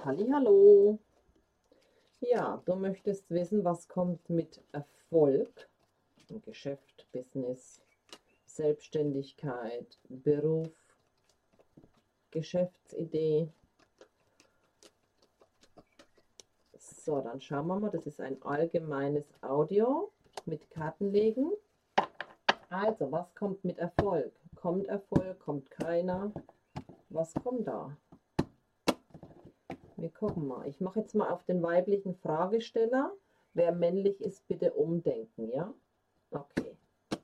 Hallihallo. Ja, du möchtest wissen, was kommt mit Erfolg im Geschäft, Business, Selbstständigkeit, Beruf, Geschäftsidee. So, dann schauen wir mal. Das ist ein allgemeines Audio mit Kartenlegen. Also, was kommt mit Erfolg? Kommt Erfolg? Kommt keiner? Was kommt da? Wir gucken mal. Ich mache jetzt mal auf den weiblichen Fragesteller. Wer männlich ist, bitte umdenken, ja? Okay.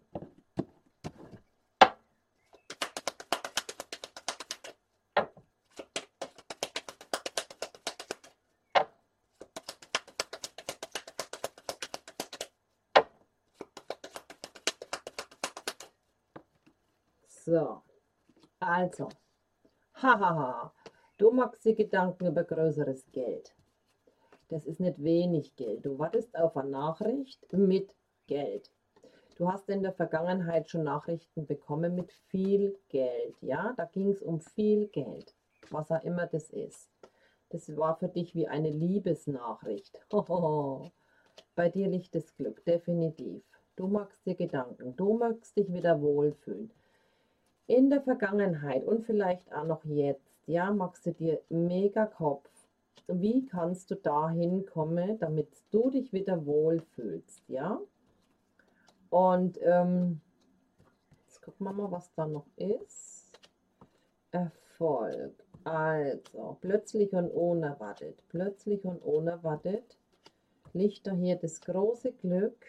So, also, hahaha, du machst dir Gedanken über größeres Geld. Das ist nicht wenig Geld. Du wartest auf eine Nachricht mit Geld. Du hast in der Vergangenheit schon Nachrichten bekommen mit viel Geld. Ja, da ging es um viel Geld, was auch immer das ist. Das war für dich wie eine Liebesnachricht. Hohoho. Bei dir liegt das Glück, definitiv. Du machst dir Gedanken, du magst dich wieder wohlfühlen. In der Vergangenheit und vielleicht auch noch jetzt, ja, machst du dir mega Kopf. Wie kannst du dahin kommen, damit du dich wieder wohlfühlst, ja? Und jetzt gucken wir mal, was da noch ist. Erfolg. Also, plötzlich und unerwartet. Plötzlich und unerwartet liegt da hier das große Glück.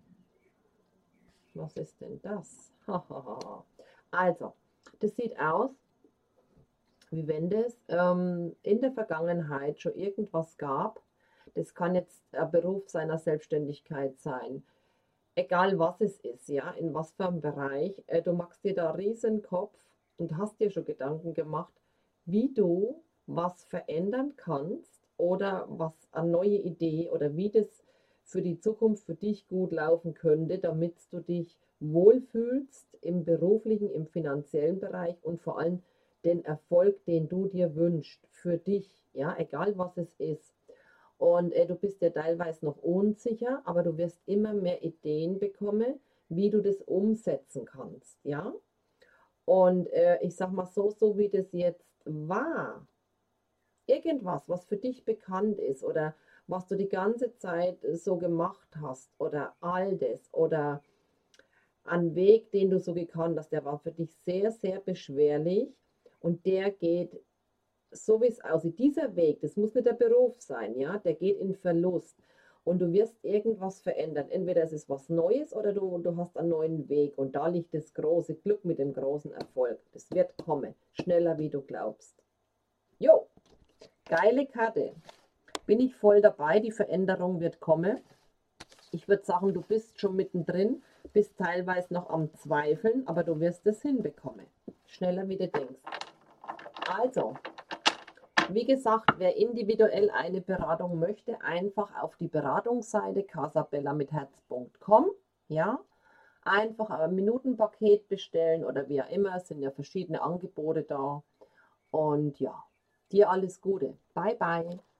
Was ist denn das? Also, das sieht aus, wie wenn es in der Vergangenheit schon irgendwas gab. Das kann jetzt ein Beruf seiner Selbstständigkeit sein. Egal was es ist, ja, in was für einem Bereich. Du machst dir da riesen Kopf und hast dir schon Gedanken gemacht, wie du was verändern kannst oder was eine neue Idee oder wie das für die Zukunft für dich gut laufen könnte, damit du dich wohlfühlst im beruflichen, im finanziellen Bereich und vor allem den Erfolg, den du dir wünschst für dich, ja, egal was es ist. Und du bist ja teilweise noch unsicher, aber du wirst immer mehr Ideen bekommen, wie du das umsetzen kannst, ja. Und ich sag mal so wie das jetzt war, irgendwas, was für dich bekannt ist oder was du die ganze Zeit so gemacht hast oder all das oder ein Weg, den du so gekannt hast, der war für dich sehr, sehr beschwerlich und der geht so wie es aussieht, dieser Weg, das muss nicht der Beruf sein, ja, der geht in Verlust und du wirst irgendwas verändern. Entweder es ist was Neues oder du hast einen neuen Weg und da liegt das große Glück mit dem großen Erfolg. Das wird kommen, schneller wie du glaubst. Jo, geile Karte. Bin ich voll dabei, die Veränderung wird kommen. Ich würde sagen, du bist schon mittendrin, bist teilweise noch am Zweifeln, aber du wirst es hinbekommen. Schneller wie du denkst. Also, wie gesagt, wer individuell eine Beratung möchte, einfach auf die Beratungsseite casabellamitherz.com, ja, einfach ein Minutenpaket bestellen oder wie auch immer, es sind ja verschiedene Angebote da und ja, dir alles Gute. Bye bye.